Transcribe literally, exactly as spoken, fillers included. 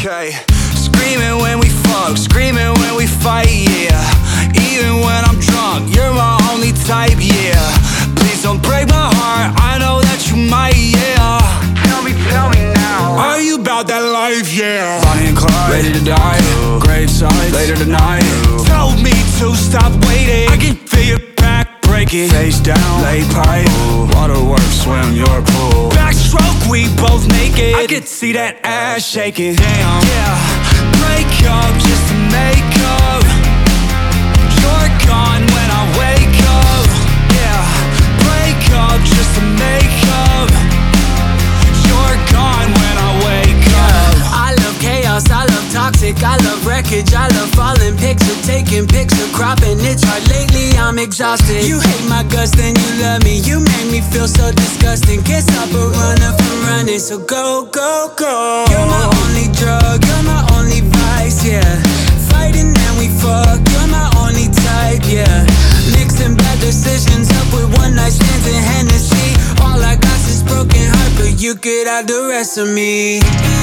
Okay, screaming when we fuck, screaming when we fight, yeah. Even when I'm drunk, you're my only type, yeah. Please don't break my heart, I know that you might, yeah. Tell me, tell me now, are you about that life, yeah? Bonnie and Clyde, ready to die, graveside, later tonight. Told me to stop waiting, I can feel your back breaking. Face down, lay pipe, waterworks, swim your pool. Backstroke, we both naked, I could see that ass shaking. Damn, yeah. Break up just to make up. You're gone when I wake up. Yeah. Break up just to make up. You're gone when I wake up. I love chaos, I love toxic, I love wreckage, I love falling picture, taking picture, cropping. It's hard lately, I'm exhausted. You hate my guts, then you love me. You make me feel so disgusting. Can't stop a runner from running, so go, go, go. You're my only drug, you're my only vice, yeah. Fighting and we fuck, you're my only type, yeah. Mixing bad decisions up with one night stands and Hennessy. All I got is broken heart, but you could have the rest of me.